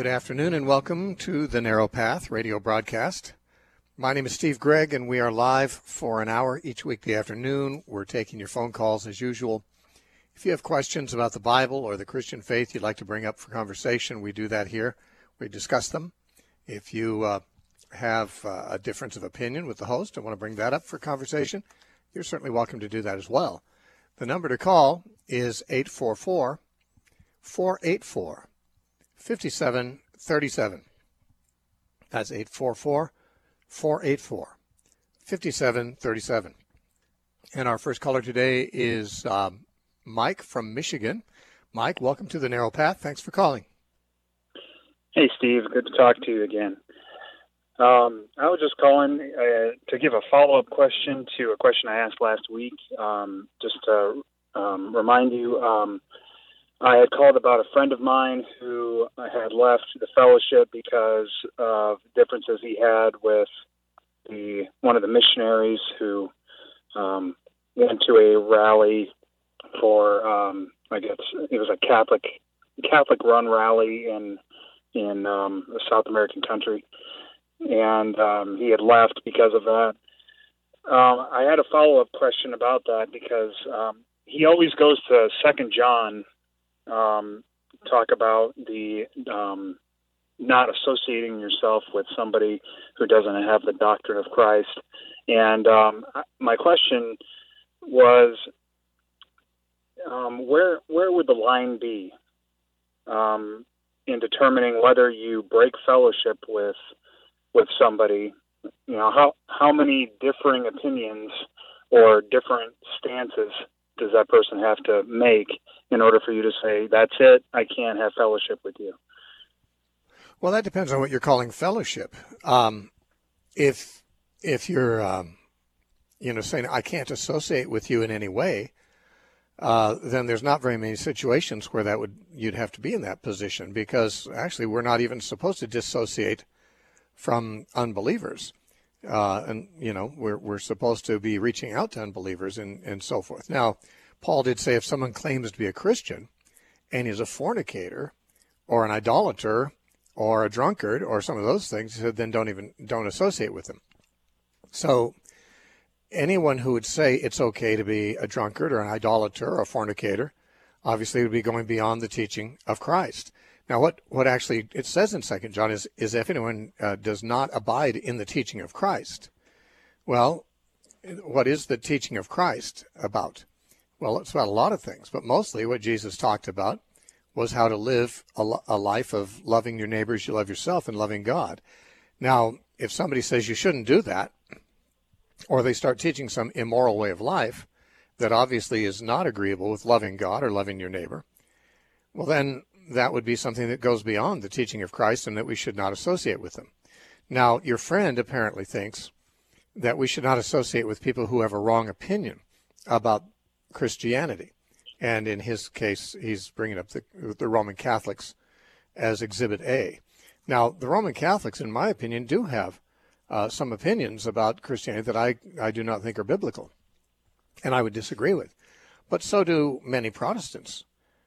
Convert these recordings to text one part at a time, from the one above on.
Good afternoon and welcome to the Narrow Path radio broadcast. My name is Steve Gregg and we are live for an hour each weekday afternoon. We're taking your phone calls as usual. If you have questions about the Bible or the Christian faith you'd like to bring up for conversation, we do that here. We discuss them. If you have a difference of opinion with the host and want to bring that up for conversation, you're certainly welcome to do that as well. The number to call is 844-484-5737. That's 844-484-5737. And our first caller today is Mike from Michigan. Mike, welcome to the Narrow Path. Thanks for calling. Hey, Steve. Good to talk to you again. I was just calling to give a follow-up question to a question I asked last week. Just to remind you, I had called about a friend of mine who had left the fellowship because of differences he had with one of the missionaries who went to a rally for, I guess it was a Catholic-run rally in a South American country, and he had left because of that. I had a follow-up question about that because he always goes to 2 John, talk about the not associating yourself with somebody who doesn't have the doctrine of Christ. And my question was, where would the line be in determining whether you break fellowship with somebody? You know, how many differing opinions or different stances does that person have to make in order for you to say, that's it, I can't have fellowship with you? Well, that depends on what you're calling fellowship. If you're, saying I can't associate with you in any way, then there's not very many situations where you'd have to be in that position, because actually we're not even supposed to dissociate from unbelievers. And we're supposed to be reaching out to unbelievers and so forth. Now, Paul did say if someone claims to be a Christian and is a fornicator or an idolater or a drunkard or some of those things, he said then don't associate with them. So anyone who would say it's okay to be a drunkard or an idolater or a fornicator obviously would be going beyond the teaching of Christ. Now, what actually it says in 2 John is if anyone does not abide in the teaching of Christ. Well, what is the teaching of Christ about? Well, it's about a lot of things, but mostly what Jesus talked about was how to live a life of loving your neighbor as you love yourself and loving God. Now, if somebody says you shouldn't do that, or they start teaching some immoral way of life that obviously is not agreeable with loving God or loving your neighbor, well, then that would be something that goes beyond the teaching of Christ and that we should not associate with them. Now, your friend apparently thinks that we should not associate with people who have a wrong opinion about Christianity. And in his case, he's bringing up the Roman Catholics as Exhibit A. Now, the Roman Catholics, in my opinion, do have some opinions about Christianity that I do not think are biblical, and I would disagree with. But so do many Protestants.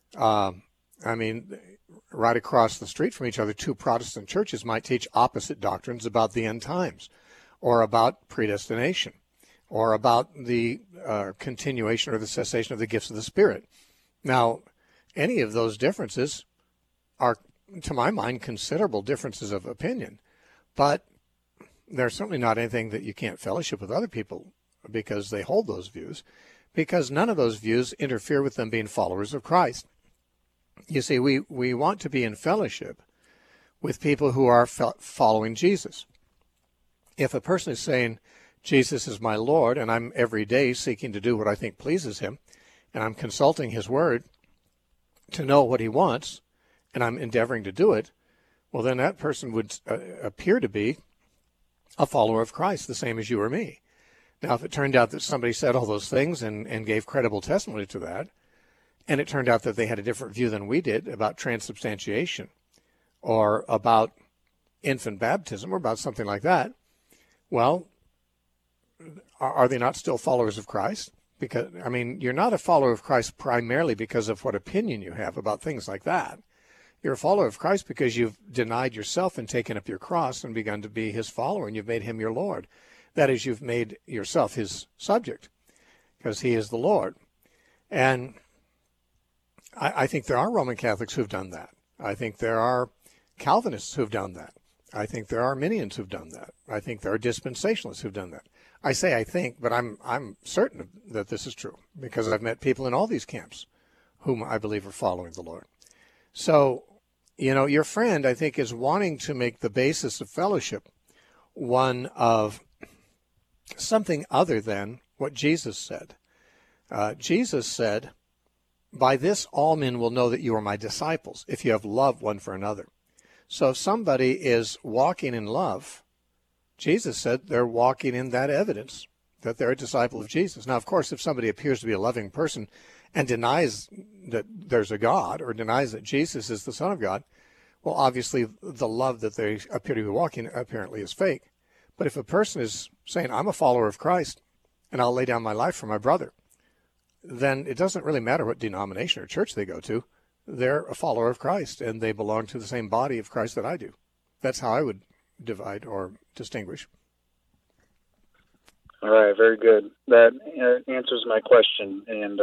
Right across the street from each other, two Protestant churches might teach opposite doctrines about the end times, or about predestination, or about the continuation or the cessation of the gifts of the Spirit. Now, any of those differences are, to my mind, considerable differences of opinion, but they're certainly not anything that you can't fellowship with other people because they hold those views, because none of those views interfere with them being followers of Christ. You see, we want to be in fellowship with people who are following Jesus. If a person is saying, Jesus is my Lord, and I'm every day seeking to do what I think pleases him, and I'm consulting his word to know what he wants, and I'm endeavoring to do it, well, then that person would appear to be a follower of Christ, the same as you or me. Now, if it turned out that somebody said all those things and gave credible testimony to that, and it turned out that they had a different view than we did about transubstantiation or about infant baptism or about something like that, well, are they not still followers of Christ? Because, you're not a follower of Christ primarily because of what opinion you have about things like that. You're a follower of Christ because you've denied yourself and taken up your cross and begun to be his follower, and you've made him your Lord. That is, you've made yourself his subject because he is the Lord. And I think there are Roman Catholics who've done that. I think there are Calvinists who've done that. I think there are Arminians who've done that. I think there are dispensationalists who've done that. I say I think, but I'm certain that this is true because I've met people in all these camps whom I believe are following the Lord. So, your friend, I think, is wanting to make the basis of fellowship one of something other than what Jesus said. Jesus said, "By this all men will know that you are my disciples, if you have love one for another." So if somebody is walking in love, Jesus said they're walking in that evidence that they're a disciple of Jesus. Now, of course, if somebody appears to be a loving person and denies that there's a God or denies that Jesus is the Son of God, well, obviously the love that they appear to be walking apparently is fake. But if a person is saying, I'm a follower of Christ and I'll lay down my life for my brother, then it doesn't really matter what denomination or church they go to. They're a follower of Christ and they belong to the same body of Christ that I do. That's how I would divide or distinguish. All right, very good. That answers my question. And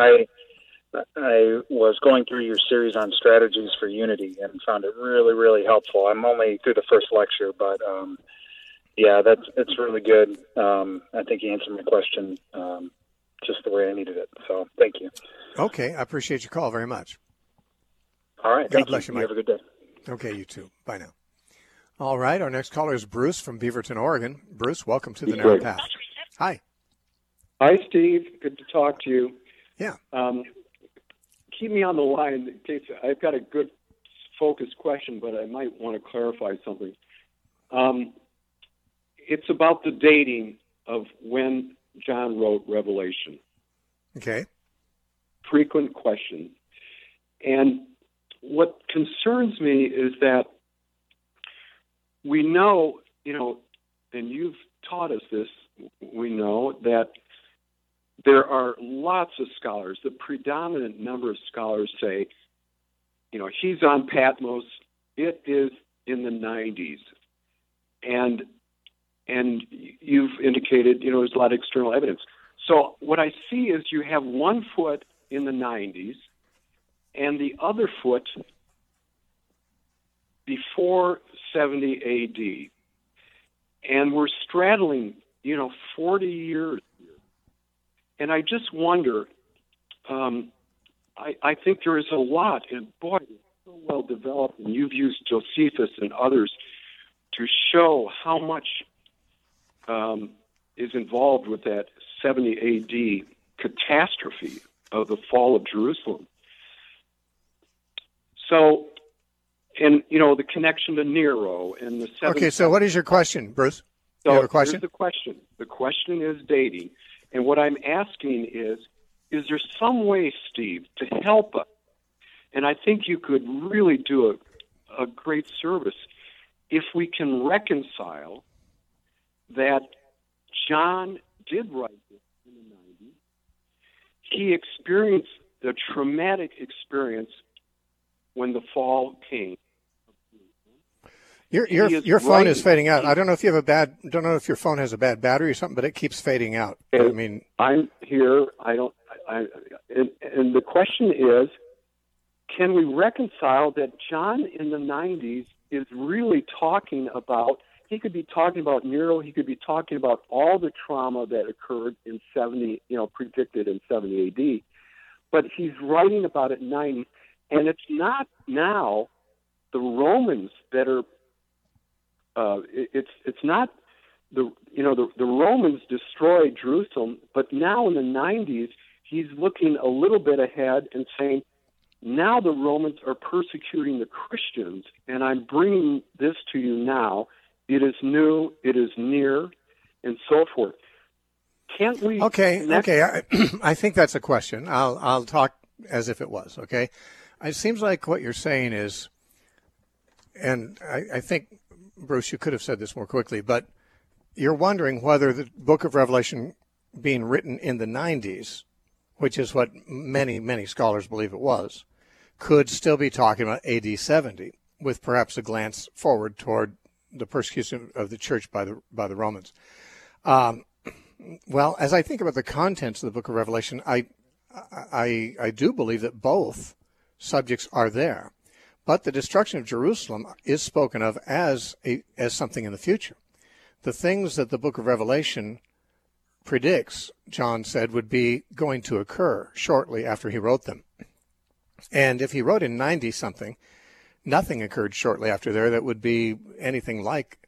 I was going through your series on strategies for unity and found it really, really helpful. I'm only through the first lecture, but it's really good. I think you answered my question just the way I needed it. So thank you. Okay, I appreciate your call very much. All right, God bless you, Mike. You have a good day. Okay, you too. Bye now. All right, our next caller is Bruce from Beaverton, Oregon. Bruce, welcome to the Narrow Path. Hi. Hi, Steve. Good to talk to you. Yeah. Keep me on the line in case I've got a good focused question, but I might want to clarify something. It's about the dating of when John wrote Revelation. Okay. Frequent question. And what concerns me is that we know, and you've taught us this, we know that there are lots of scholars, the predominant number of scholars say, he's on Patmos, it is in the 90s. And you've indicated, there's a lot of external evidence. So what I see is you have one foot in the 90s and the other foot before 70 AD. And we're straddling, 40 years. And I just wonder, I think there is a lot, and boy, it's so well developed, and you've used Josephus and others to show how much is involved with that 70 AD catastrophe of the fall of Jerusalem. So, and, the connection to Nero and the 7th. Okay, so what is your question, Bruce? So you have a question? Here's the question. The question is dating. And what I'm asking is there some way, Steve, to help us? And I think you could really do a great service if we can reconcile that John did write this in the 90s. He experienced the traumatic experience when the fall came. Your phone is fading out. I don't know if if your phone has a bad battery or something, but it keeps fading out. I'm here. And the question is, can we reconcile that John in the 90s is really talking about, he could be talking about Nero, he could be talking about all the trauma that occurred in 70, predicted in 70 AD, but he's writing about it in 90s, and it's not now the Romans that are, it's not the Romans destroyed Jerusalem, but now in the 90s, he's looking a little bit ahead and saying, now the Romans are persecuting the Christians, and I'm bringing this to you now. It is new, it is near, and so forth. Can't we? Okay. I think that's a question. I'll talk as if it was. Okay. It seems like what you're saying is, and I think, Bruce, you could have said this more quickly, but you're wondering whether the book of Revelation being written in the 90s, which is what many, many scholars believe it was, could still be talking about AD 70, with perhaps a glance forward toward the persecution of the church by the Romans. Well, as I think about the contents of the book of Revelation, I do believe that both subjects are there, but the destruction of Jerusalem is spoken of as something in the future. The things that the book of Revelation predicts, John said, would be going to occur shortly after he wrote them. And if he wrote in 90-something, nothing occurred shortly after there that would be anything like,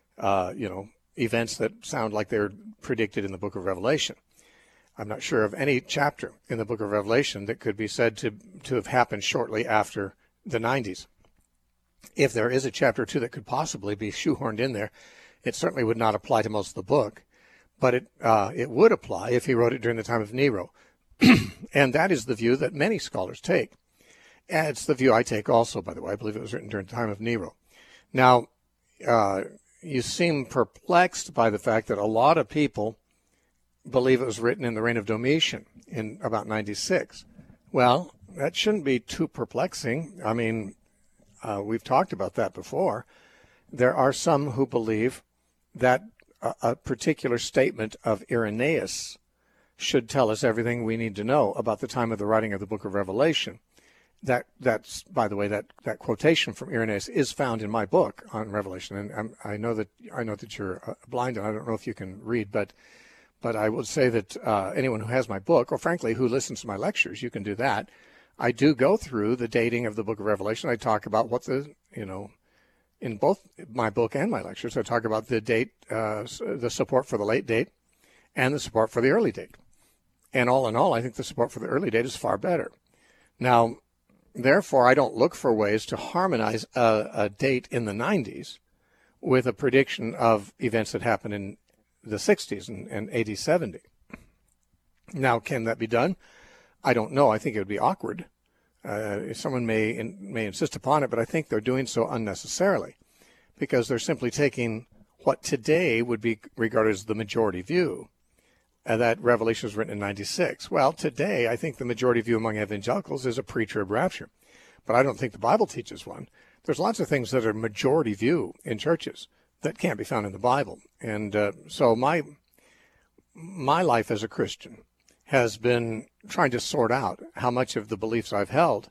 events that sound like they're predicted in the book of Revelation. I'm not sure of any chapter in the book of Revelation that could be said to have happened shortly after the 90s. If there is a chapter or two that could possibly be shoehorned in there, it certainly would not apply to most of the book, but it would apply if he wrote it during the time of Nero. And that is the view that many scholars take. And it's the view I take also, by the way. I believe it was written during the time of Nero. Now, you seem perplexed by the fact that a lot of people believe it was written in the reign of Domitian in about 96. Well, that shouldn't be too perplexing. I mean, we've talked about that before. There are some who believe that a particular statement of Irenaeus should tell us everything we need to know about the time of the writing of the book of Revelation. That's, by the way, that quotation from Irenaeus is found in my book on Revelation, and I know that you're blind, and I don't know if you can read, but I would say that anyone who has my book, or frankly who listens to my lectures, you can do that. I do go through the dating of the book of Revelation. I talk about what in both my book and my lectures, I talk about the date, the support for the late date, and the support for the early date. And all in all, I think the support for the early date is far better. Now, therefore, I don't look for ways to harmonize a date in the 90s with a prediction of events that happened in the 60s and AD 70. Now, can that be done? I don't know. I think it would be awkward. Someone may insist upon it, but I think they're doing so unnecessarily because they're simply taking what today would be regarded as the majority view, that Revelation was written in 96. Well, today, I think the majority view among evangelicals is a pre-trib rapture, but I don't think the Bible teaches one. There's lots of things that are majority view in churches that can't be found in the Bible. And so my life as a Christian has been trying to sort out how much of the beliefs I've held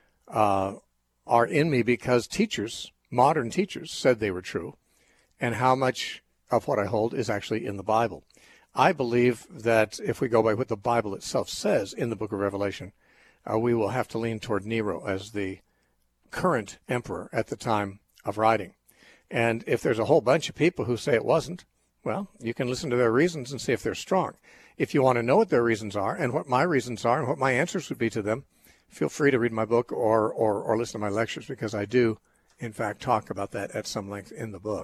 are in me because teachers, modern teachers, said they were true, and how much of what I hold is actually in the Bible. I believe that if we go by what the Bible itself says in the book of Revelation, we will have to lean toward Nero as the current emperor at the time of writing. And if there's a whole bunch of people who say it wasn't, well, you can listen to their reasons and see if they're strong. If you want to know what their reasons are and what my reasons are and what my answers would be to them, feel free to read my book or listen to my lectures, because I do, in fact, talk about that at some length in the book.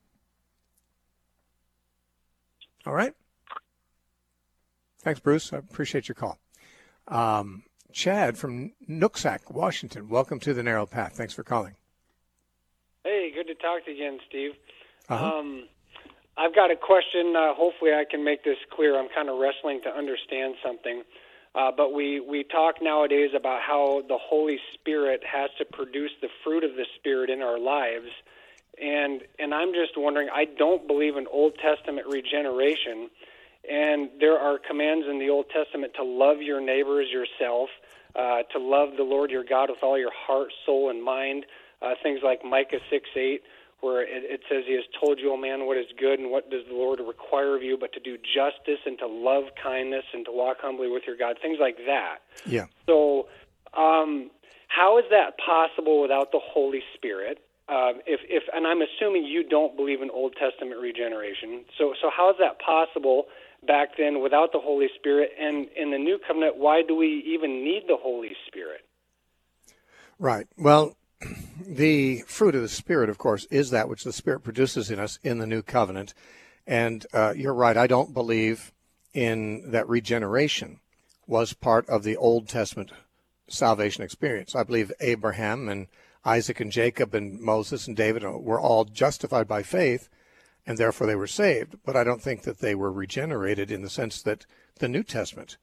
All right? Thanks, Bruce. I appreciate your call. Chad from Nooksack, Washington. Welcome to the Narrow Path. Thanks for calling. Hey, good to talk to you again, Steve. Uh-huh. I've got a question. Hopefully I can make this clear. I'm kind of wrestling to understand something. But we talk nowadays about how the Holy Spirit has to produce the fruit of the Spirit in our lives. And I'm just wondering, I don't believe in Old Testament regeneration. And there are commands in the Old Testament to love your neighbor as yourself, to love the Lord your God with all your heart, soul, and mind. Things like Micah 6:8, where it says, He has told you, O man, what is good, and what does the Lord require of you, but to do justice and to love kindness and to walk humbly with your God, things like that. Yeah. So how is that possible without the Holy Spirit? And I'm assuming you don't believe in Old Testament regeneration. So how is that possible back then without the Holy Spirit? And in the New Covenant, why do we even need the Holy Spirit? Right. Well, the fruit of the Spirit, of course, is that which the Spirit produces in us in the New Covenant. And you're right, I don't believe in that regeneration was part of the Old Testament salvation experience. I believe Abraham and Isaac and Jacob and Moses and David were all justified by faith, and therefore they were saved. But I don't think that they were regenerated in the sense that the New Testament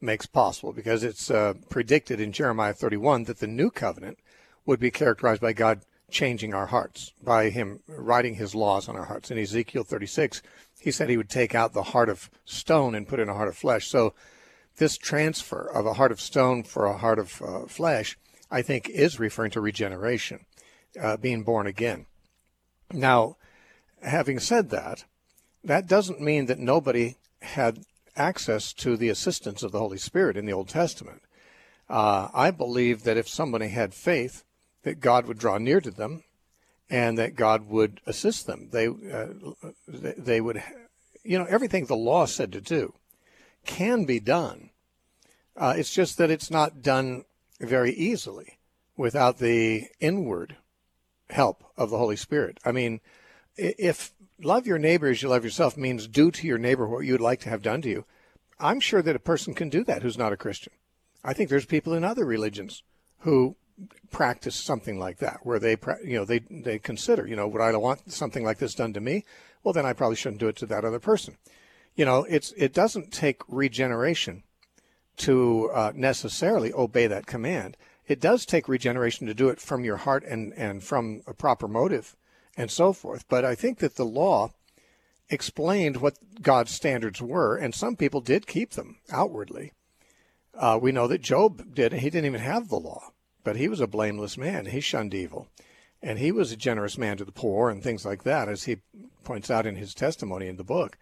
makes possible, because it's predicted in Jeremiah 31 that the new covenant would be characterized by God changing our hearts, by him writing his laws on our hearts. In Ezekiel 36, he said he would take out the heart of stone and put in a heart of flesh. So this transfer of a heart of stone for a heart of flesh, I think, is referring to regeneration, being born again. Now, having said that, that doesn't mean that nobody had access to the assistance of the Holy Spirit in the Old Testament. I believe that if somebody had faith, that God would draw near to them and that God would assist them. They would, everything the law said to do can be done. It's just that it's not done very easily without the inward help of the Holy Spirit. I mean, if love your neighbor as you love yourself means do to your neighbor what you'd like to have done to you, I'm sure that a person can do that who's not a Christian. I think there's people in other religions who practice something like that, where they consider, would I want something like this done to me? Well, then I probably shouldn't do it to that other person. It doesn't take regeneration to necessarily obey that command. It does take regeneration to do it from your heart and from a proper motive and so forth. But I think that the law explained what God's standards were, and some people did keep them outwardly. We know that Job did. He didn't even have the law, but he was a blameless man. He shunned evil, and he was a generous man to the poor and things like that, as he points out in his testimony in the book.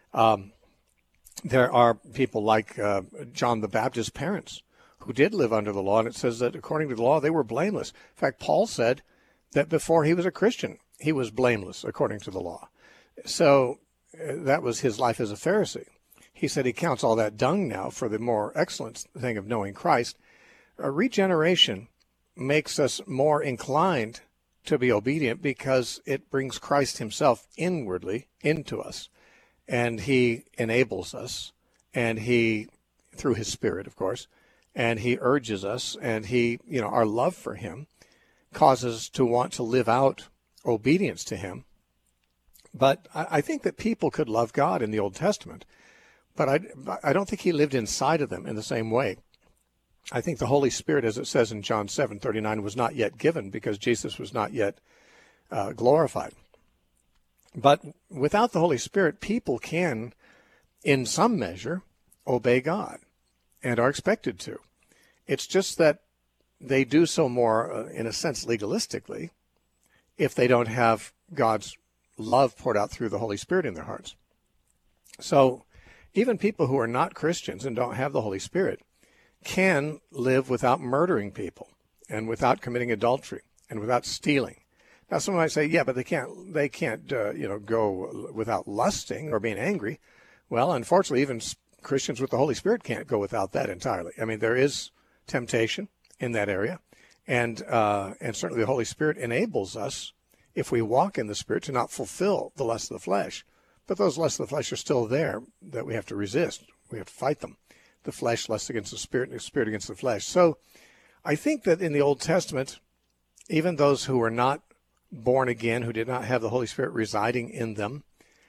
There are people like John the Baptist's parents who did live under the law, and it says that according to the law, they were blameless. In fact, Paul said that before he was a Christian, he was blameless according to the law. So that was his life as a Pharisee. He said he counts all that dung now for the more excellent thing of knowing Christ. Regeneration makes us more inclined to be obedient because it brings Christ himself inwardly into us. And he enables us, and he, through his Spirit, of course, and he urges us, and he, our love for him causes us to want to live out obedience to him. But I think that people could love God in the Old Testament, but I don't think he lived inside of them in the same way. I think the Holy Spirit, as it says in John 7:39, was not yet given because Jesus was not yet glorified. But without the Holy Spirit, people can, in some measure, obey God and are expected to. It's just that they do so more, in a sense, legalistically, if they don't have God's love poured out through the Holy Spirit in their hearts. So even people who are not Christians and don't have the Holy Spirit can live without murdering people and without committing adultery and without stealing. Now, someone might say, yeah, but they can't go without lusting or being angry. Well, unfortunately, even Christians with the Holy Spirit can't go without that entirely. I mean, there is temptation in that area, and certainly the Holy Spirit enables us, if we walk in the Spirit, to not fulfill the lusts of the flesh. But those lusts of the flesh are still there that we have to resist. We have to fight them. The flesh lusts against the Spirit, and the Spirit against the flesh. So I think that in the Old Testament, even those who were not born again, who did not have the Holy Spirit residing in them,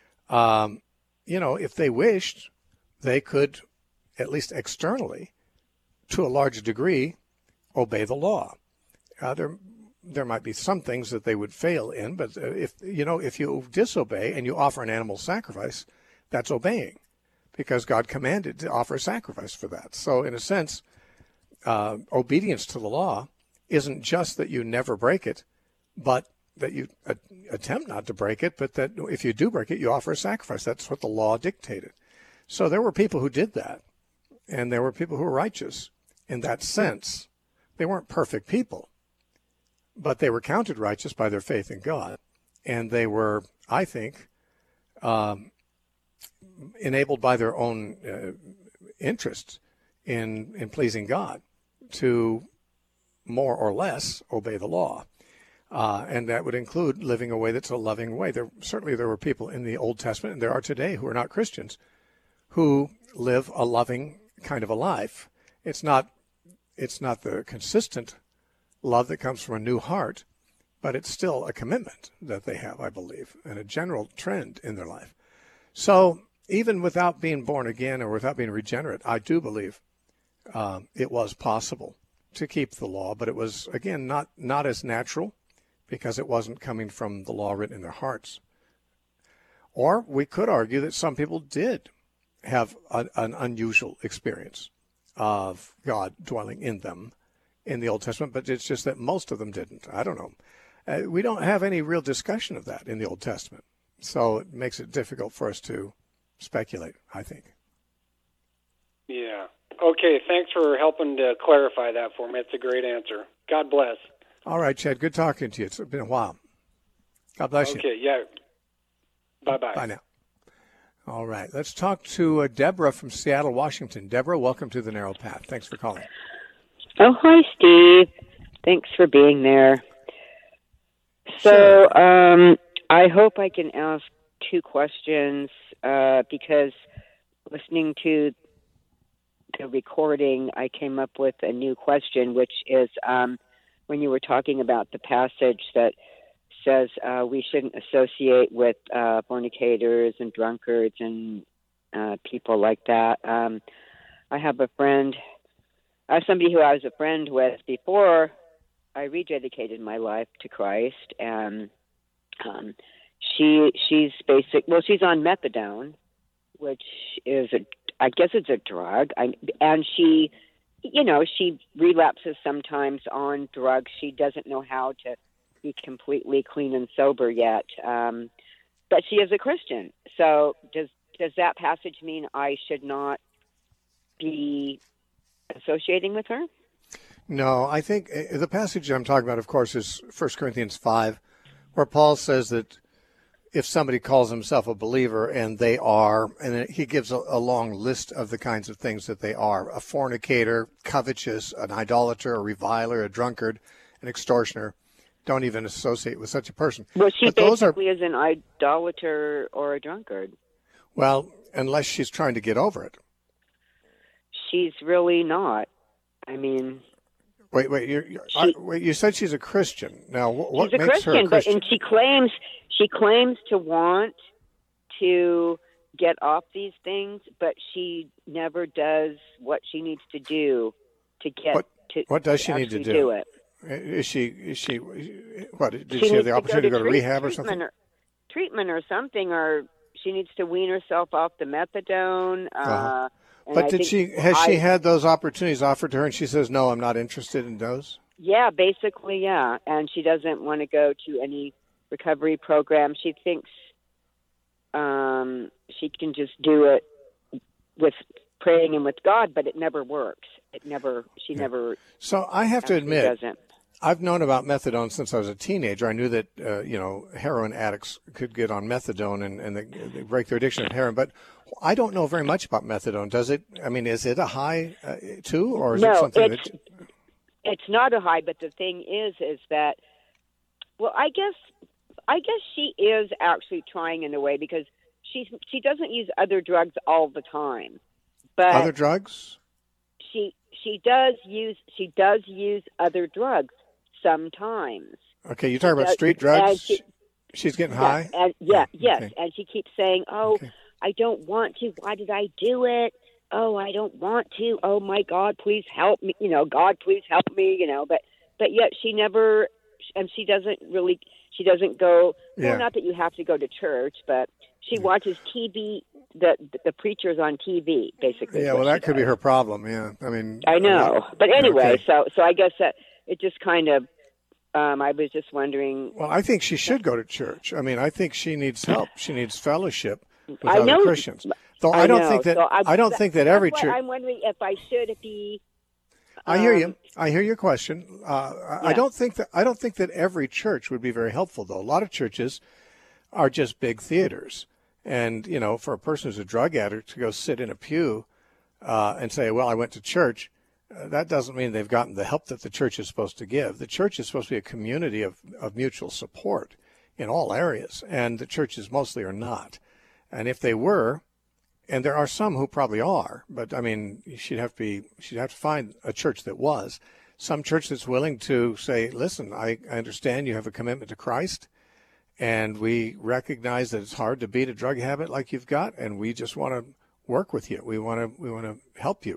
if they wished, they could, at least externally, to a large degree, obey the law. There might be some things that they would fail in, but if you disobey and you offer an animal sacrifice, that's obeying, because God commanded to offer a sacrifice for that. So in a sense, obedience to the law isn't just that you never break it, but that you attempt not to break it, but that if you do break it, you offer a sacrifice. That's what the law dictated. So there were people who did that, and there were people who were righteous in that sense. They weren't perfect people, but they were counted righteous by their faith in God, and they were, I think, enabled by their own interests in pleasing God to more or less obey the law. And that would include living a way that's a loving way. Certainly there were people in the Old Testament, and there are today, who are not Christians, who live a loving kind of a life. It's not the consistent love that comes from a new heart, but it's still a commitment that they have, I believe, and a general trend in their life. So even without being born again or without being regenerate, I do believe it was possible to keep the law, but it was, again, not as natural because it wasn't coming from the law written in their hearts. Or we could argue that some people did have an unusual experience of God dwelling in them in the Old Testament, but it's just that most of them didn't. I don't know. We don't have any real discussion of that in the Old Testament, so it makes it difficult for us to speculate, I think. Yeah. Okay, thanks for helping to clarify that for me. It's a great answer. God bless. All right, Chad, good talking to you. It's been a while. God bless you. Okay, yeah. Bye-bye. Bye now. All right, let's talk to Deborah from Seattle, Washington. Deborah, welcome to The Narrow Path. Thanks for calling. Oh, hi, Steve. Thanks for being there. So, I hope I can ask two questions because listening to the recording, I came up with a new question, which is when you were talking about the passage that says we shouldn't associate with fornicators and drunkards and people like that. I have a friend, somebody who I was a friend with before I rededicated my life to Christ, and she's she's on methadone, which is I guess it's a drug, and she relapses sometimes on drugs. She doesn't know how to be completely clean and sober yet, but she is a Christian. So does that passage mean I should not be associating with her? No, I think the passage I'm talking about, of course, is 1 Corinthians 5, where Paul says that if somebody calls himself a believer and they are, and he gives a long list of the kinds of things that they are: a fornicator, covetous, an idolater, a reviler, a drunkard, an extortioner, don't even associate with such a person. Well, she basically is an idolater or a drunkard. Well, unless she's trying to get over it. She's really not. I mean... Wait, you said she's a Christian. Now, what makes her a Christian? And she claims to want to get off these things, but she never does what she needs to do to get What does she need to do it? Is she what? Did she have the opportunity to go to rehab or something? Treatment or something, or she needs to wean herself off the methadone. But has she had those opportunities offered to her, and she says, no, I'm not interested in those? Yeah, basically, yeah. And she doesn't want to go to any recovery program. She thinks she can just do it with praying and with God, but it never works. She never. So I have to admit, doesn't. I've known about methadone since I was a teenager. I knew that, heroin addicts could get on methadone and they break their addiction of heroin. But I don't know very much about methadone. Does it? I mean, is it a high too, or is it something that? It's not a high. But the thing is that, well, I guess she is actually trying in a way because she doesn't use other drugs all the time. But other drugs? She does use other drugs sometimes. Okay, you're talking about street drugs? She's getting high? Yes. Okay. And she keeps saying, I don't want to. Why did I do it? Oh, I don't want to. Oh, my God, please help me. God, please help me, But yet she never, and she doesn't go, well, not that you have to go to church, but she watches TV, the preachers on TV, basically. Yeah, well, that could be her problem, yeah. I mean, I know. But anyway, so I guess that it just kind of, I was just wondering. Well, I think she should go to church. I mean, I think she needs help. She needs fellowship with other Christians. Though I don't think that every church. I'm wondering if I should be. I hear you. I hear your question. I don't think that every church would be very helpful, though. A lot of churches are just big theaters. And, for a person who's a drug addict to go sit in a pew and say, well, I went to church, that doesn't mean they've gotten the help that the church is supposed to give. The church is supposed to be a community of mutual support in all areas, and the churches mostly are not. And if they were, and there are some who probably are, but, I mean, she'd have to find a church that was. Some church that's willing to say, listen, I understand you have a commitment to Christ, and we recognize that it's hard to beat a drug habit like you've got, and we just want to work with you. We want to help you.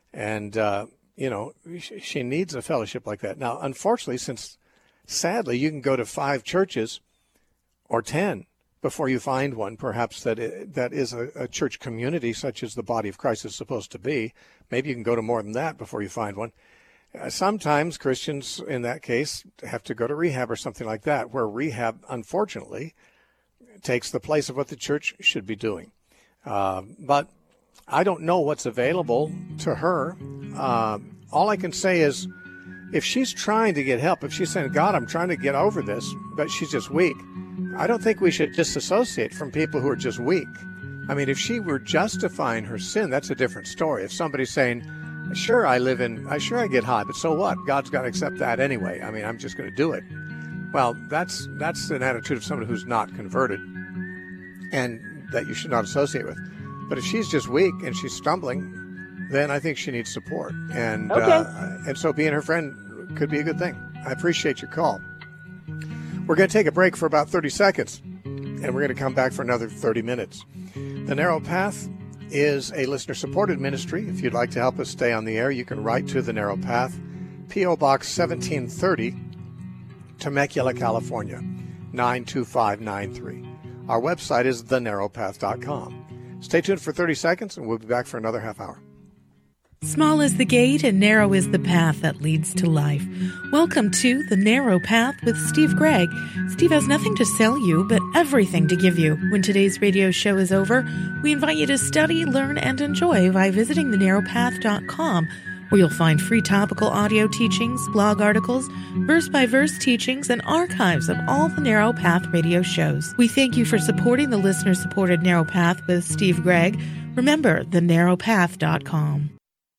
And, she needs a fellowship like that. Now, unfortunately, since sadly you can go to 5 churches or 10 before you find one, perhaps that is a church community such as the body of Christ is supposed to be. Maybe you can go to more than that before you find one. Sometimes Christians, in that case, have to go to rehab or something like that, where rehab, unfortunately, takes the place of what the church should be doing. But I don't know what's available to her. All I can say is, if she's trying to get help, if she's saying, God, I'm trying to get over this, but she's just weak, I don't think we should disassociate from people who are just weak. I mean, if she were justifying her sin, that's a different story. If somebody's saying, sure, I get high, but so what? God's got to accept that anyway. I mean, I'm just going to do it. Well, that's an attitude of somebody who's not converted and that you should not associate with. But if she's just weak and she's stumbling, then I think she needs support. And and so being her friend could be a good thing. I appreciate your call. We're going to take a break for about 30 seconds, and we're going to come back for another 30 minutes. The Narrow Path is a listener-supported ministry. If you'd like to help us stay on the air, you can write to The Narrow Path, P.O. Box 1730, Temecula, California, 92593. Our website is thenarrowpath.com. Stay tuned for 30 seconds, and we'll be back for another half hour. Small is the gate and narrow is the path that leads to life. Welcome to The Narrow Path with Steve Gregg. Steve has nothing to sell you, but everything to give you. When today's radio show is over, we invite you to study, learn, and enjoy by visiting thenarrowpath.com, where you'll find free topical audio teachings, blog articles, verse-by-verse teachings, and archives of all the Narrow Path radio shows. We thank you for supporting the listener-supported Narrow Path with Steve Gregg. Remember, thenarrowpath.com.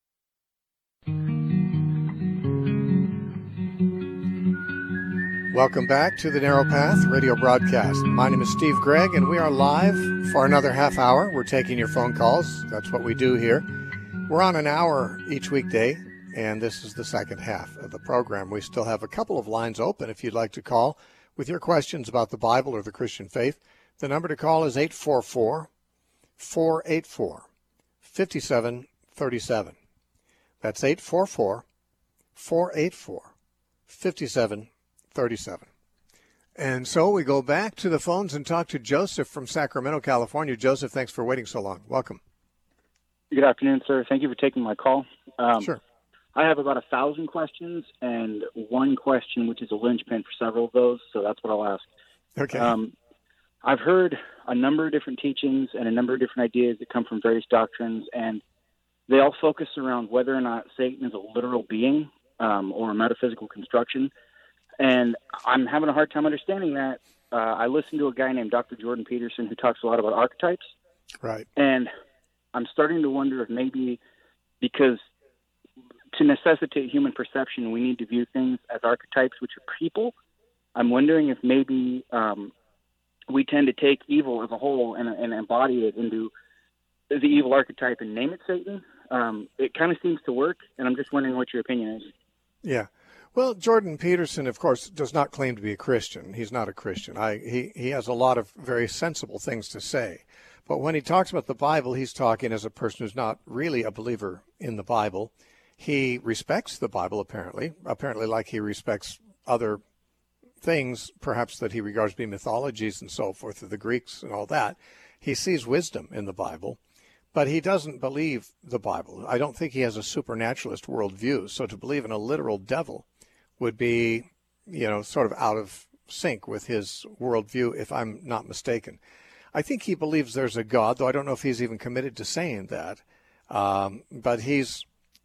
Welcome back to the Narrow Path radio broadcast. My name is Steve Gregg, and we are live for another half hour. We're taking your phone calls. That's what we do here. We're on an hour each weekday, and this is the second half of the program. We still have a couple of lines open if you'd like to call with your questions about the Bible or the Christian faith. The number to call is 844-484-5737. That's 844-484-5737. And so we go back to the phones and talk to Joseph from Sacramento, California. Joseph, thanks for waiting so long. Welcome. Good afternoon, sir. Thank you for taking my call. Sure. I have about 1,000 questions and one question, which is a linchpin for several of those, so that's what I'll ask. Okay. I've heard a number of different teachings and a number of different ideas that come from various doctrines, and they all focus around whether or not Satan is a literal being or a metaphysical construction. And I'm having a hard time understanding that. I listened to a guy named Dr. Jordan Peterson who talks a lot about archetypes. Right. And I'm starting to wonder if maybe because to necessitate human perception, we need to view things as archetypes, which are people. I'm wondering if maybe we tend to take evil as a whole and embody it into the evil archetype and name it Satan. It kind of seems to work, and I'm just wondering what your opinion is. Yeah. Well, Jordan Peterson, of course, does not claim to be a Christian. He's not a Christian. He has a lot of very sensible things to say. But when he talks about the Bible, he's talking as a person who's not really a believer in the Bible. He respects the Bible, apparently like he respects other things, perhaps that he regards to be mythologies and so forth, of the Greeks and all that. He sees wisdom in the Bible, but he doesn't believe the Bible. I don't think he has a supernaturalist worldview. So to believe in a literal devil would be, sort of out of sync with his worldview, if I'm not mistaken. I think he believes there's a God, though I don't know if he's even committed to saying that. But he's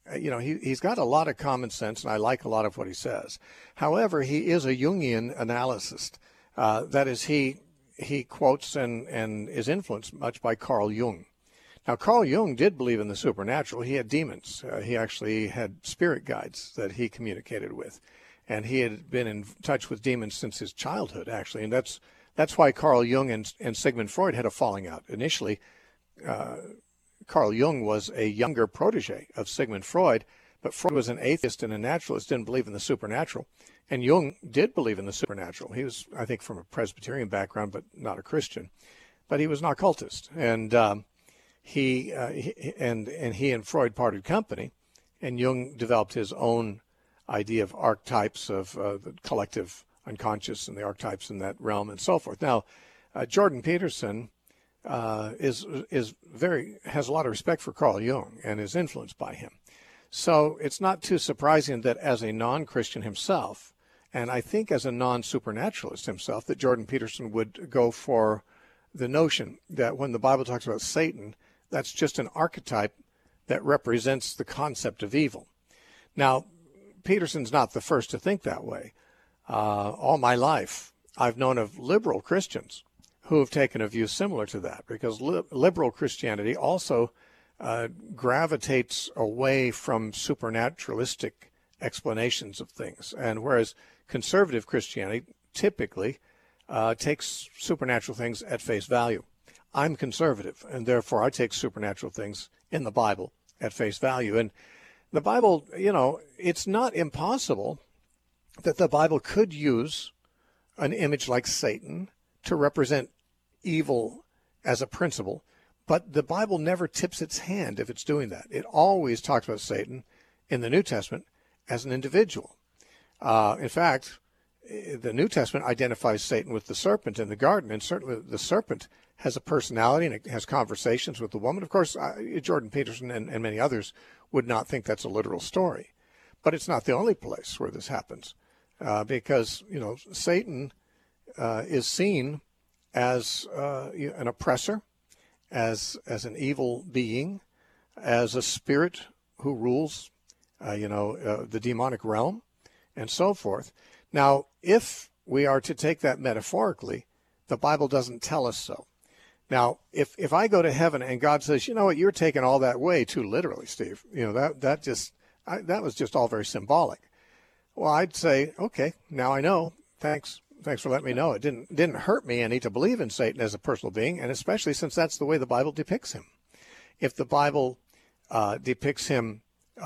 got a lot of common sense, and I like a lot of what he says. However, he is a Jungian analyst. That is, he quotes and is influenced much by Carl Jung. Now, Carl Jung did believe in the supernatural. He had demons. He actually had spirit guides that he communicated with. And he had been in touch with demons since his childhood, actually. And that's why Carl Jung and Sigmund Freud had a falling out. Initially, Carl Jung was a younger protege of Sigmund Freud, but Freud was an atheist and a naturalist, didn't believe in the supernatural. And Jung did believe in the supernatural. He was, I think, from a Presbyterian background, but not a Christian. But he was an occultist. And he and Freud parted company. And Jung developed his own idea of archetypes of the collective unconscious and the archetypes in that realm and so forth. Now, Jordan Peterson has a lot of respect for Carl Jung and is influenced by him. So it's not too surprising that as a non-Christian himself, and I think as a non-supernaturalist himself, that Jordan Peterson would go for the notion that when the Bible talks about Satan, that's just an archetype that represents the concept of evil. Now, Peterson's not the first to think that way. All my life, I've known of liberal Christians who have taken a view similar to that, because liberal Christianity also gravitates away from supernaturalistic explanations of things, and whereas conservative Christianity typically takes supernatural things at face value. I'm conservative, and therefore I take supernatural things in the Bible at face value. And the Bible, it's not impossible that the Bible could use an image like Satan to represent evil as a principle, but the Bible never tips its hand if it's doing that. It always talks about Satan in the New Testament as an individual. In fact, the New Testament identifies Satan with the serpent in the garden, and certainly the serpent has a personality and it has conversations with the woman. Of course, Jordan Peterson and many others would not think that's a literal story, but it's not the only place where this happens, because Satan is seen as an oppressor, as an evil being, as a spirit who rules, the demonic realm, and so forth. Now, if we are to take that metaphorically, the Bible doesn't tell us so. Now, if I go to heaven and God says, you know what, you're taking all that way too literally, Steve. That was just all very symbolic. Well, I'd say, okay, now I know. Thanks for letting me know. It didn't hurt me any to believe in Satan as a personal being, and especially since that's the way the Bible depicts him. If the Bible depicts him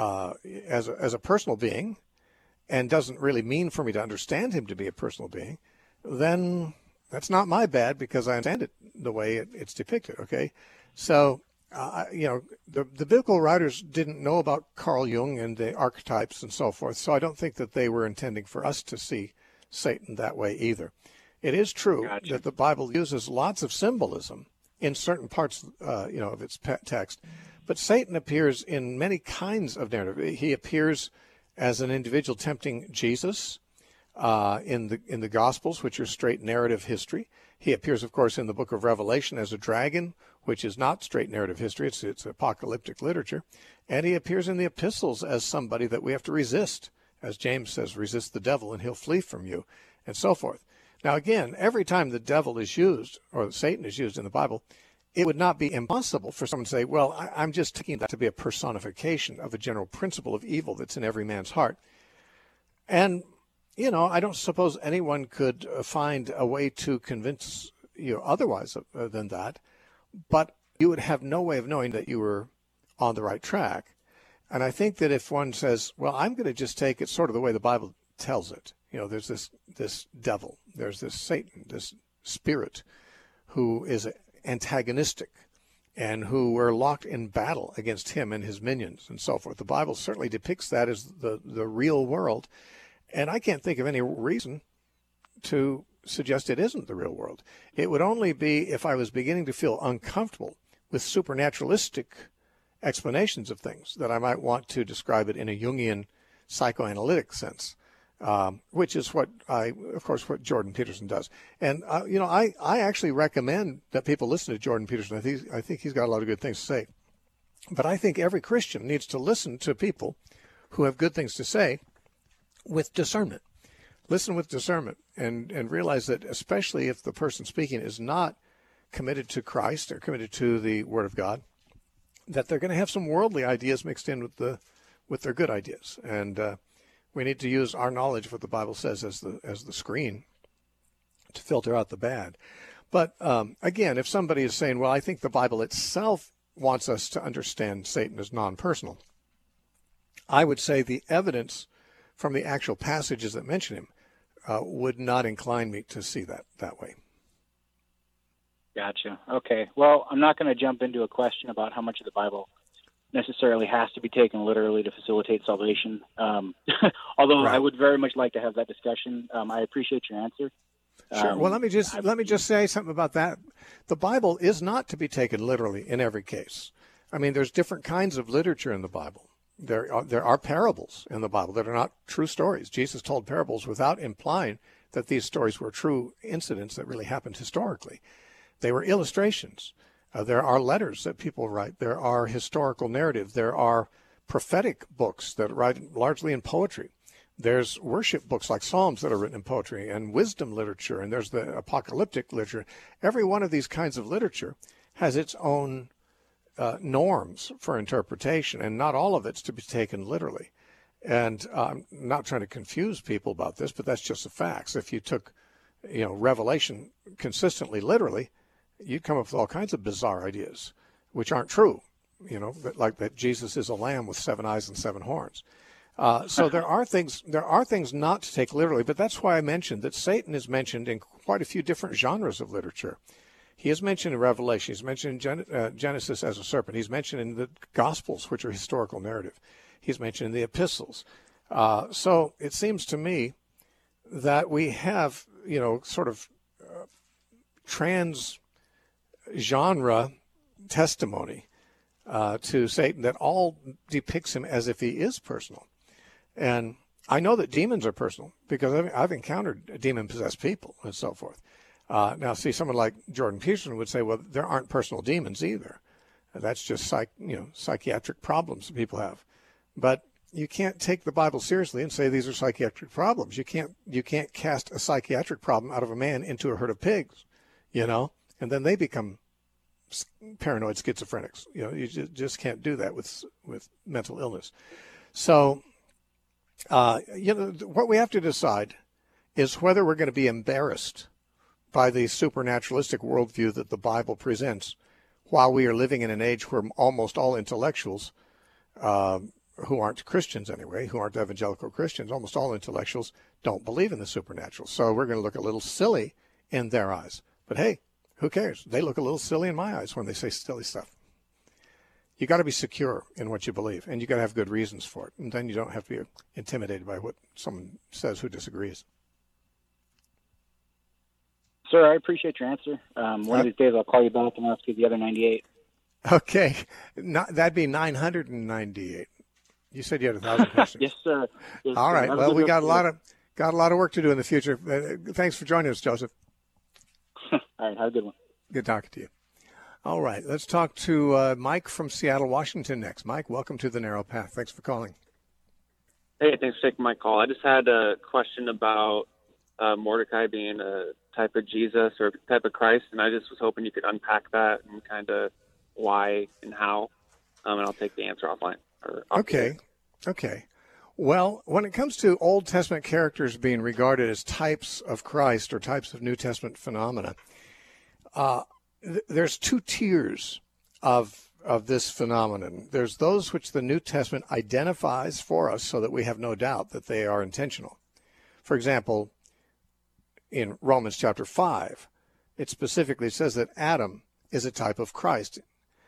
as a personal being, and doesn't really mean for me to understand him to be a personal being, then that's not my bad, because I understand it the way it's depicted, okay? So, the biblical writers didn't know about Carl Jung and the archetypes and so forth, so I don't think that they were intending for us to see Satan that way either. It is true that the Bible uses lots of symbolism in certain parts, of its text, but Satan appears in many kinds of narrative. He appears as an individual tempting Jesus in the Gospels, which are straight narrative history. He appears, of course, in the book of Revelation as a dragon, which is not straight narrative history. It's apocalyptic literature. And he appears in the epistles as somebody that we have to resist. As James says, resist the devil and he'll flee from you, and so forth. Now, again, every time the devil is used, or Satan is used in the Bible, it would not be impossible for someone to say, well, I'm just taking that to be a personification of a general principle of evil that's in every man's heart. And, I don't suppose anyone could find a way to convince you otherwise than that, but you would have no way of knowing that you were on the right track. And I think that if one says, well, I'm going to just take it sort of the way the Bible tells it, there's this devil, there's this Satan, this spirit who is antagonistic and who were locked in battle against him and his minions and so forth. The Bible certainly depicts that as the real world. And I can't think of any reason to suggest it isn't the real world. It would only be if I was beginning to feel uncomfortable with supernaturalistic explanations of things that I might want to describe it in a Jungian psychoanalytic sense, which is what Jordan Peterson does. And, I actually recommend that people listen to Jordan Peterson. I think he's got a lot of good things to say. But I think every Christian needs to listen to people who have good things to say with discernment. Listen with discernment and realize that, especially if the person speaking is not committed to Christ or committed to the Word of God, that they're going to have some worldly ideas mixed in with their good ideas. And we need to use our knowledge of what the Bible says as the screen to filter out the bad. But again, if somebody is saying, well, I think the Bible itself wants us to understand Satan as non-personal, I would say the evidence from the actual passages that mention him would not incline me to see that way. Gotcha. Okay. Well, I'm not going to jump into a question about how much of the Bible necessarily has to be taken literally to facilitate salvation. Although Right. I would very much like to have that discussion. I appreciate your answer. Sure. Well, let me just say something about that. The Bible is not to be taken literally in every case. I mean, there's different kinds of literature in the Bible. There are parables in the Bible that are not true stories. Jesus told parables without implying that these stories were true incidents that really happened historically. They were illustrations. There are letters that people write. There are historical narratives. There are prophetic books that write largely in poetry. There's worship books like Psalms that are written in poetry, and wisdom literature, and there's the apocalyptic literature. Every one of these kinds of literature has its own norms for interpretation, and not all of it's to be taken literally. And I'm not trying to confuse people about this, but that's just the facts. If you took, Revelation consistently literally, you'd come up with all kinds of bizarre ideas, which aren't true. Like that Jesus is a lamb with 7 eyes and 7 horns. So there are things not to take literally, but that's why I mentioned that Satan is mentioned in quite a few different genres of literature. He is mentioned in Revelation. He's mentioned in Genesis as a serpent. He's mentioned in the Gospels, which are historical narrative. He's mentioned in the epistles. So it seems to me that we have, sort of trans-genre testimony to Satan that all depicts him as if he is personal. And I know that demons are personal because I've encountered demon-possessed people and so forth. Now, see, someone like Jordan Peterson would say, well, there aren't personal demons either. That's just psychiatric problems that people have. But you can't take the Bible seriously and say these are psychiatric problems. You can't cast a psychiatric problem out of a man into a herd of pigs, and then they become paranoid schizophrenics. You just can't do that with mental illness. So, what we have to decide is whether we're going to be embarrassed by the supernaturalistic worldview that the Bible presents while we are living in an age where almost all intellectuals, who aren't Christians anyway, who aren't evangelical Christians, almost all intellectuals don't believe in the supernatural. So we're going to look a little silly in their eyes. But hey, who cares? They look a little silly in my eyes when they say silly stuff. You got to be secure in what you believe, and you got to have good reasons for it. And then you don't have to be intimidated by what someone says who disagrees. Sir, I appreciate your answer. One of these days I'll call you back and ask you the other 98. Okay. That'd be 998. You said you had 1,000 questions. Yes, sir. Yes, all right. sir. Well, we got a lot of work to do in the future. Thanks for joining us, Joseph. All right. Have a good one. Good talking to you. All right. Let's talk to Mike from Seattle, Washington next. Mike, welcome to The Narrow Path. Thanks for calling. Hey, thanks for taking my call. I just had a question about Mordecai being a type of Jesus or type of Christ, and I just was hoping you could unpack that and kind of why and how, and I'll take the answer offline. Okay. Well, when it comes to Old Testament characters being regarded as types of Christ or types of New Testament phenomena, there's 2 tiers of this phenomenon. There's those which the New Testament identifies for us so that we have no doubt that they are intentional. For example, in Romans chapter 5, it specifically says that Adam is a type of Christ.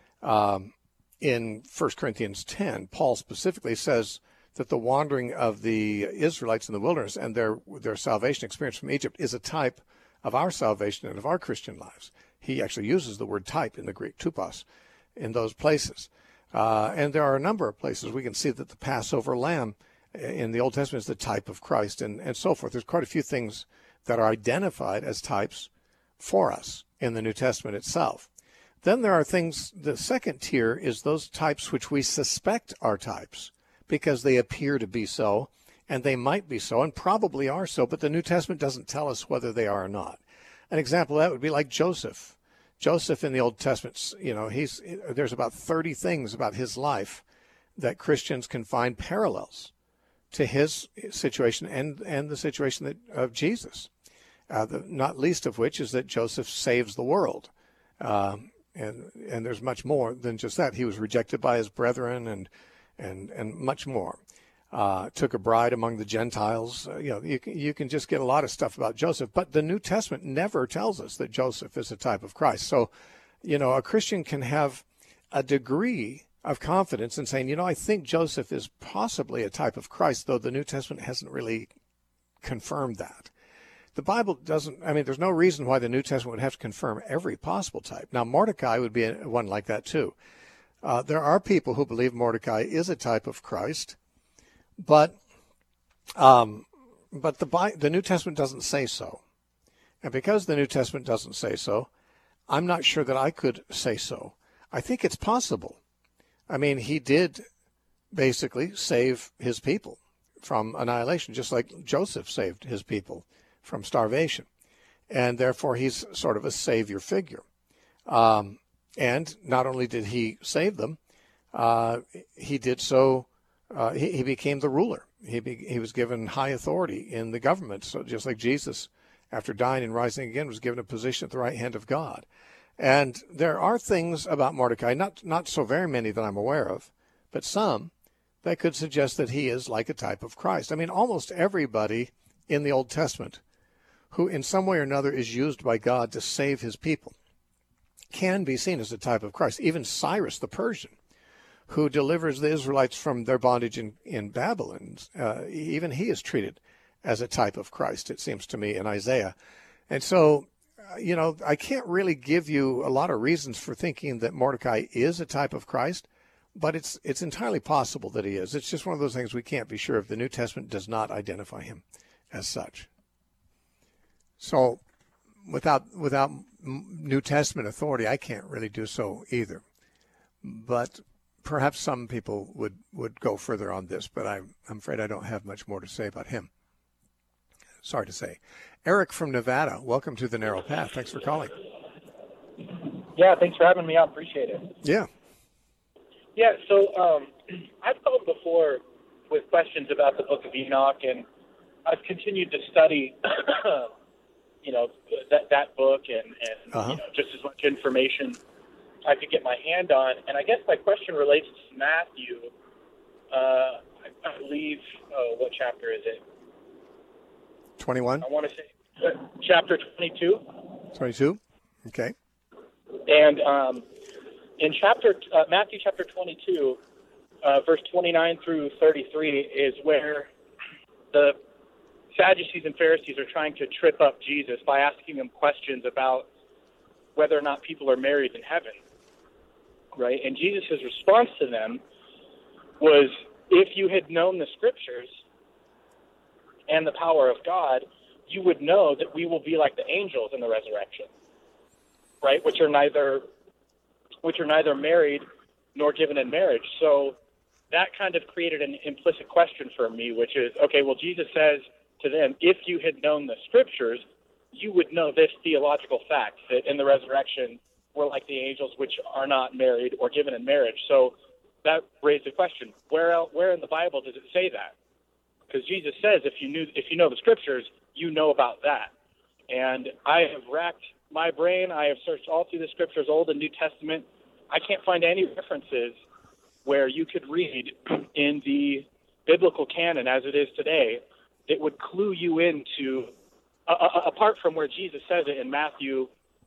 In 1 Corinthians 10, Paul specifically says that the wandering of the Israelites in the wilderness and their salvation experience from Egypt is a type of our salvation and of our Christian lives. He actually uses the word type in the Greek, tupos, in those places. And there are a number of places we can see that the Passover lamb in the Old Testament is the type of Christ and so forth. There's quite a few things that are identified as types for us in the New Testament itself. Then there are things, the second tier is those types which we suspect are types because they appear to be so, and they might be so, and probably are so, but the New Testament doesn't tell us whether they are or not. An example of that would be like Joseph. Joseph in the Old Testament, there's about 30 things about his life that Christians can find parallels to his situation and the situation of Jesus, not least of which is that Joseph saves the world. And there's much more than just that. He was rejected by his brethren and much more. Took a bride among the Gentiles. You can just get a lot of stuff about Joseph, but the New Testament never tells us that Joseph is a type of Christ. So, a Christian can have a degree of confidence in saying, I think Joseph is possibly a type of Christ, though the New Testament hasn't really confirmed that. The Bible doesn't, there's no reason why the New Testament would have to confirm every possible type. Now, Mordecai would be one like that too. There are people who believe Mordecai is a type of Christ, but the New Testament doesn't say so. And because the New Testament doesn't say so, I'm not sure that I could say so. I think it's possible. He did basically save his people from annihilation, just like Joseph saved his people from starvation. And therefore, he's sort of a savior figure. And not only did he save them, he did so, he became the ruler. He was given high authority in the government. So just like Jesus, after dying and rising again, was given a position at the right hand of God. And there are things about Mordecai, not so very many that I'm aware of, but some that could suggest that he is like a type of Christ. Almost everybody in the Old Testament who in some way or another is used by God to save his people can be seen as a type of Christ. Even Cyrus the Persian, who delivers the Israelites from their bondage in Babylon, even he is treated as a type of Christ, it seems to me, in Isaiah. And so, I can't really give you a lot of reasons for thinking that Mordecai is a type of Christ, but it's entirely possible that he is. It's just one of those things we can't be sure of. The New Testament does not identify him as such. So without New Testament authority, I can't really do so either. But perhaps some people would go further on this, but I'm afraid I don't have much more to say about him. Sorry to say. Eric from Nevada, welcome to The Narrow Path. Thanks for calling. Yeah, thanks for having me on. Appreciate it. Yeah. Yeah, so I've called before with questions about the Book of Enoch, and I've continued to study, that book and just as much information I could get my hand on. And I guess my question relates to Matthew. I believe, what chapter is it? 21? I want to say chapter 22. 22? Okay. And in Matthew chapter 22, verse 29 through 33 is where the Sadducees and Pharisees are trying to trip up Jesus by asking him questions about whether or not people are married in heaven, right? And Jesus' response to them was, if you had known the Scriptures and the power of God, you would know that we will be like the angels in the resurrection, right? Which are neither married nor given in marriage. So that kind of created an implicit question for me, which is, okay, well, Jesus says to them, if you had known the Scriptures, you would know this theological fact, that in the resurrection we're like the angels, which are not married or given in marriage. So that raised the question, where in the Bible does it say that? Because Jesus says, if you know the Scriptures, you know about that. And I have racked my brain. I have searched all through the Scriptures, Old and New Testament. I can't find any references where you could read in the biblical canon as it is today that would clue you into, apart from where Jesus says it in Matthew,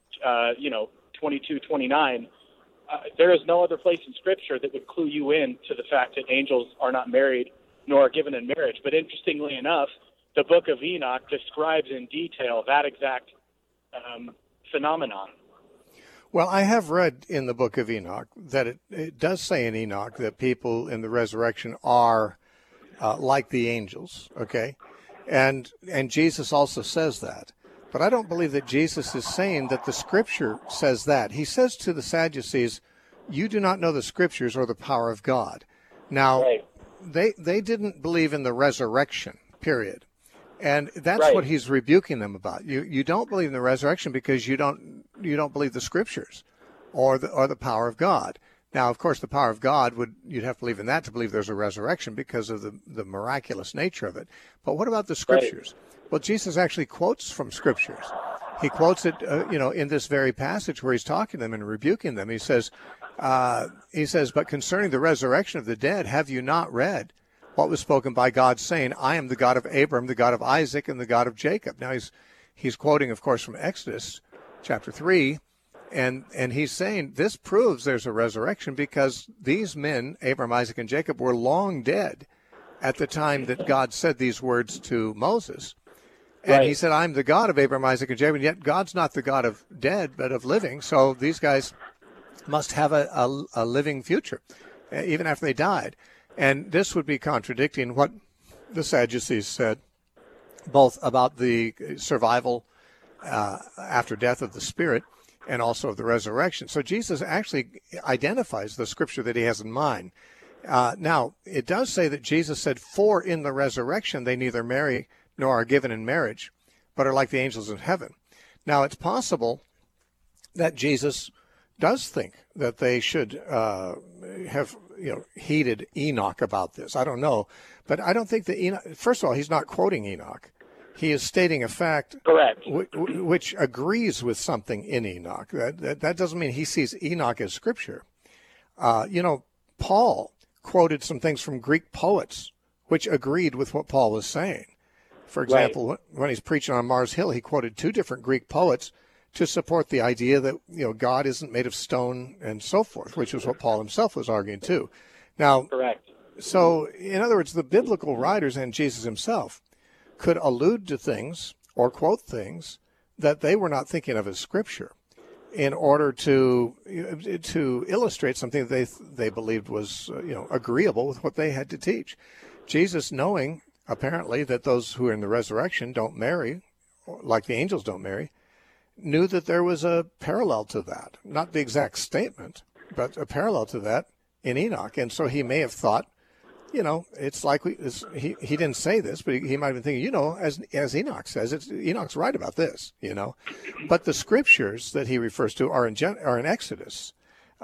22:29. There is no other place in Scripture that would clue you in to the fact that angels are not married nor given in marriage. But interestingly enough, the Book of Enoch describes in detail that exact phenomenon. Well, I have read in the Book of Enoch that it does say in Enoch that people in the resurrection are like the angels, okay? And Jesus also says that. But I don't believe that Jesus is saying that the Scripture says that. He says to the Sadducees, you do not know the Scriptures or the power of God. Now, right. They didn't believe in the resurrection, period. And that's right. what he's rebuking them about. You don't believe in the resurrection because you don't believe the Scriptures or the power of God. Now, of course, the power of God you'd have to believe in that to believe there's a resurrection because of the miraculous nature of it. But what about the Scriptures? Right. Well, Jesus actually quotes from Scriptures. He quotes it, in this very passage where he's talking to them and rebuking them. He says, but concerning the resurrection of the dead, have you not read what was spoken by God, saying, I am the God of Abraham, the God of Isaac, and the God of Jacob? Now, he's quoting, of course, from Exodus chapter 3, And he's saying this proves there's a resurrection because these men, Abraham, Isaac, and Jacob, were long dead at the time that God said these words to Moses. And he said, I'm the God of Abraham, Isaac, and Jacob, and yet God's not the God of dead, but of living. So these guys must have a living future, even after they died. And this would be contradicting what the Sadducees said, both about the survival after death of the spirit and also of the resurrection. So Jesus actually identifies the scripture that he has in mind. Now, it does say that Jesus said, for in the resurrection they neither marry nor are given in marriage, but are like the angels in heaven. Now, it's possible that Jesus does think that they should have heeded Enoch about this. I don't know. But I don't think that Enoch, first of all, he's not quoting Enoch. He is stating a fact, correct, which agrees with something in Enoch. That doesn't mean he sees Enoch as scripture. Paul quoted some things from Greek poets, which agreed with what Paul was saying. For example, when he's preaching on Mars Hill, he quoted 2 different Greek poets to support the idea that God isn't made of stone and so forth, which is what Paul himself was arguing too. Now, correct. So, in other words, the biblical writers and Jesus himself could allude to things or quote things that they were not thinking of as scripture in order to illustrate something that they believed was agreeable with what they had to teach. Jesus, knowing apparently that those who are in the resurrection don't marry, like the angels don't marry, knew that there was a parallel to that. Not the exact statement, but a parallel to that in Enoch. And so he may have thought, it's like he didn't say this, but he might have been thinking, as Enoch says, Enoch's right about this, But the scriptures that he refers to are in Exodus.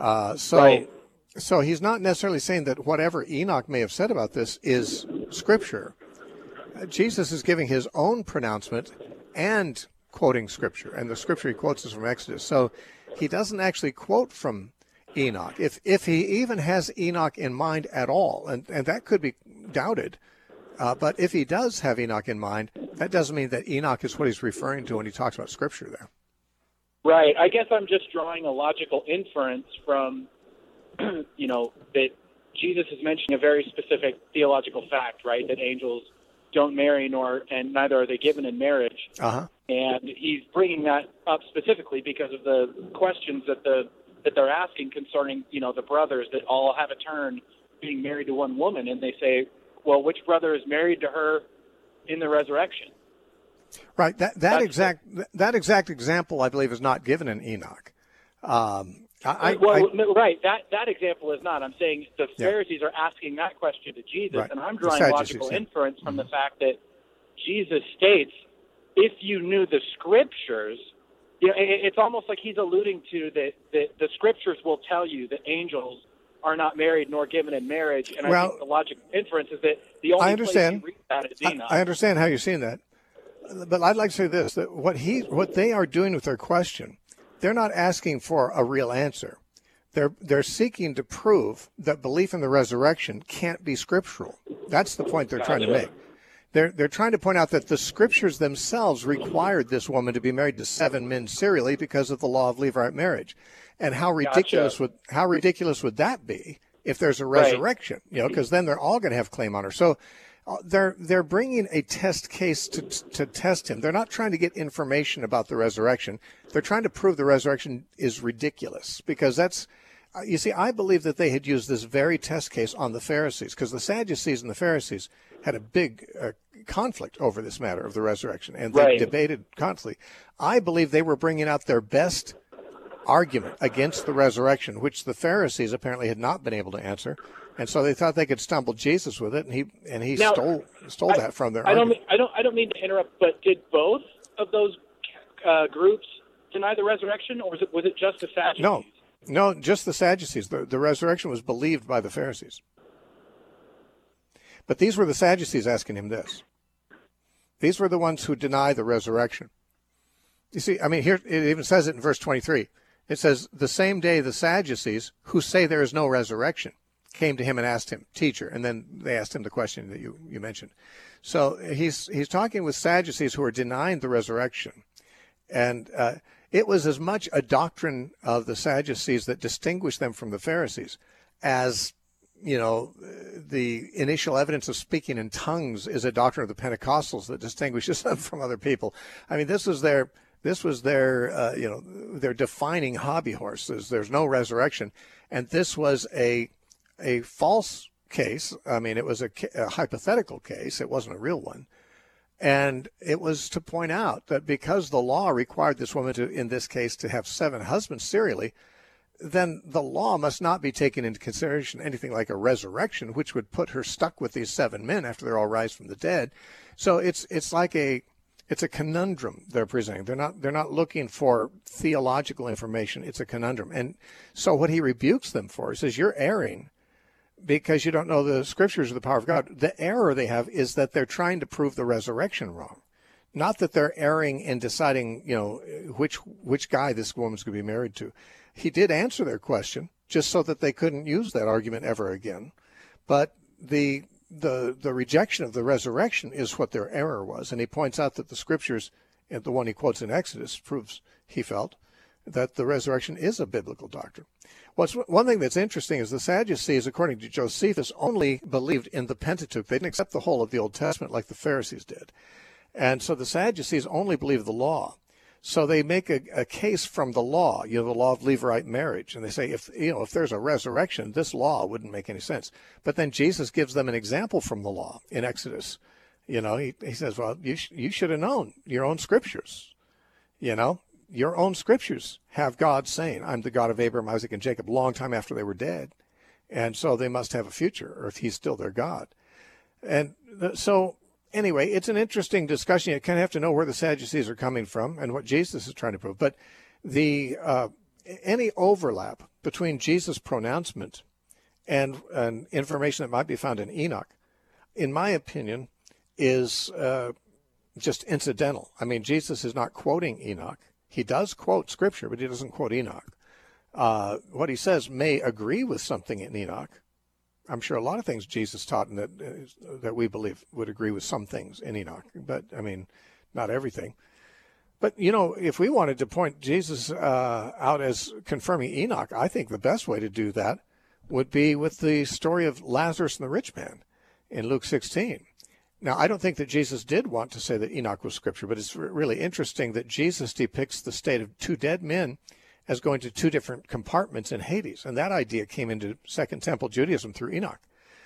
So he's not necessarily saying that whatever Enoch may have said about this is scripture. Jesus is giving his own pronouncement and quoting scripture, and the scripture he quotes is from Exodus. So he doesn't actually quote from Enoch. If he even has Enoch in mind at all, and that could be doubted, but if he does have Enoch in mind, that doesn't mean that Enoch is what he's referring to when he talks about scripture there. Right. I guess I'm just drawing a logical inference from, that Jesus is mentioning a very specific theological fact, right? That angels don't marry and neither are they given in marriage. Uh-huh. And he's bringing that up specifically because of the questions that they're asking concerning, the brothers that all have a turn being married to one woman. And they say, well, which brother is married to her in the resurrection? Right. That exact example, I believe, is not given in Enoch. Right. That example is not. I'm saying the Pharisees are asking that question to Jesus, right. And I'm drawing logical inference from the fact that Jesus states, if you knew the scriptures, it's almost like he's alluding to that the scriptures will tell you that angels are not married nor given in marriage. And I think the logical inference is that the only place you read that is Enoch. I understand how you're seeing that. But I'd like to say this, that what they are doing with their question, they're not asking for a real answer. They're seeking to prove that belief in the resurrection can't be scriptural. That's the point they're trying to make. They're trying to point out that the scriptures themselves required this woman to be married to 7 men serially because of the law of Levirate marriage. And how ridiculous would that be if there's a resurrection? Because then they're all going to have claim on her. So they're bringing a test case to test him. They're not trying to get information about the resurrection. They're trying to prove the resurrection is ridiculous because that's. You see, I believe that they had used this very test case on the Pharisees because the Sadducees and the Pharisees had a big conflict over this matter of the resurrection, and they debated constantly. I believe they were bringing out their best argument against the resurrection, which the Pharisees apparently had not been able to answer, and so they thought they could stumble Jesus with it, and he stole that from their argument. I don't mean to interrupt, but did both of those groups deny the resurrection, or was it just the Sadducees? No, just the Sadducees. The resurrection was believed by the Pharisees. But these were the Sadducees asking him this. These were the ones who deny the resurrection. You see, here it even says it in verse 23. It says, the same day the Sadducees, who say there is no resurrection, came to him and asked him, teacher. And then they asked him the question that you mentioned. So he's talking with Sadducees who are denying the resurrection. And It was as much a doctrine of the Sadducees that distinguished them from the Pharisees as, the initial evidence of speaking in tongues is a doctrine of the Pentecostals that distinguishes them from other people. I mean, this was their their defining hobby horses. There's no resurrection. And this was a false case. I mean, it was a hypothetical case. It wasn't a real one. And it was to point out that because the law required this woman to, in this case, to have 7 husbands serially, then the law must not be taken into consideration anything like a resurrection, which would put her stuck with these 7 men after they're all rise from the dead. So it's a conundrum they're presenting. They're not looking for theological information. It's a conundrum. And so what he rebukes them for, he says, you're erring because you don't know the scriptures or the power of God. The error they have is that they're trying to prove the resurrection wrong. Not that they're erring in deciding, which guy this woman's going to be married to. He did answer their question just so that they couldn't use that argument ever again. But the rejection of the resurrection is what their error was. And he points out that the scriptures, and the one he quotes in Exodus, proves, he felt, that the resurrection is a biblical doctrine. One thing that's interesting is the Sadducees, according to Josephus, only believed in the Pentateuch. They didn't accept the whole of the Old Testament like the Pharisees did. And so the Sadducees only believed the law. So they make a case from the law, the law of Levirate marriage. And they say, if there's a resurrection, this law wouldn't make any sense. But then Jesus gives them an example from the law in Exodus. He says, well, you should have known your own scriptures. Your own scriptures have God saying, I'm the God of Abraham, Isaac, and Jacob, long time after they were dead. And so they must have a future, or if he's still their God. And so anyway, it's an interesting discussion. You kind of have to know where the Sadducees are coming from and what Jesus is trying to prove. But any overlap between Jesus' pronouncement and information that might be found in Enoch, in my opinion, is just incidental. I mean, Jesus is not quoting Enoch. He does quote Scripture, but he doesn't quote Enoch. What he says may agree with something in Enoch. I'm sure a lot of things Jesus taught and that we believe would agree with some things in Enoch, but I mean, not everything. But, if we wanted to point Jesus out as confirming Enoch, I think the best way to do that would be with the story of Lazarus and the rich man in Luke 16. Now, I don't think that Jesus did want to say that Enoch was Scripture, but it's really interesting that Jesus depicts the state of 2 dead men as going to 2 different compartments in Hades. And that idea came into Second Temple Judaism through Enoch.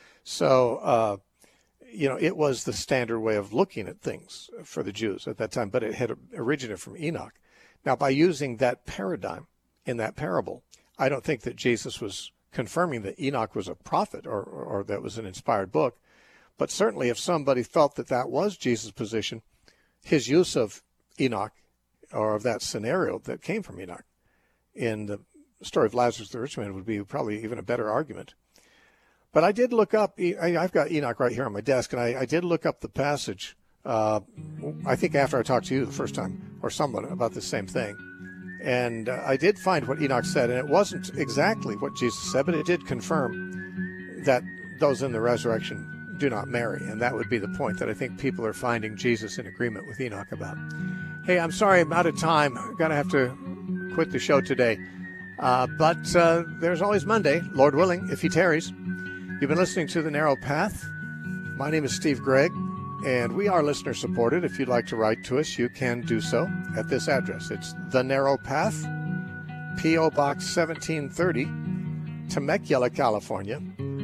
So, it was the standard way of looking at things for the Jews at that time, but it had originated from Enoch. Now, by using that paradigm in that parable, I don't think that Jesus was confirming that Enoch was a prophet or that was an inspired book. But certainly if somebody felt that that was Jesus' position, his use of Enoch, or of that scenario that came from Enoch, in the story of Lazarus the rich man would be probably even a better argument. But I did look up, I've got Enoch right here on my desk, and I did look up the passage, I think after I talked to you the first time, or someone, about the same thing. And I did find what Enoch said, and it wasn't exactly what Jesus said, but it did confirm that those in the resurrection do not marry, and that would be the point that I think people are finding Jesus in agreement with Enoch about. Hey, I'm sorry, I'm out of time. I'm going to have to quit the show today. But there's always Monday, Lord willing, if he tarries. You've been listening to The Narrow Path. My name is Steve Gregg, and we are listener-supported. If you'd like to write to us, you can do so at this address. It's The Narrow Path, P.O. Box 1730, Temecula, California,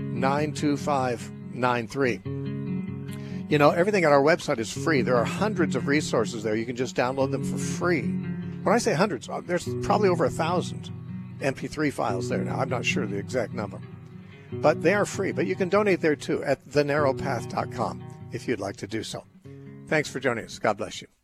92593. Everything on our website is free. There are hundreds of resources there. You can just download them for free. When I say hundreds, there's probably over 1,000 MP3 files there now. I'm not sure the exact number. But they are free. But you can donate there too at thenarrowpath.com if you'd like to do so. Thanks for joining us. God bless you.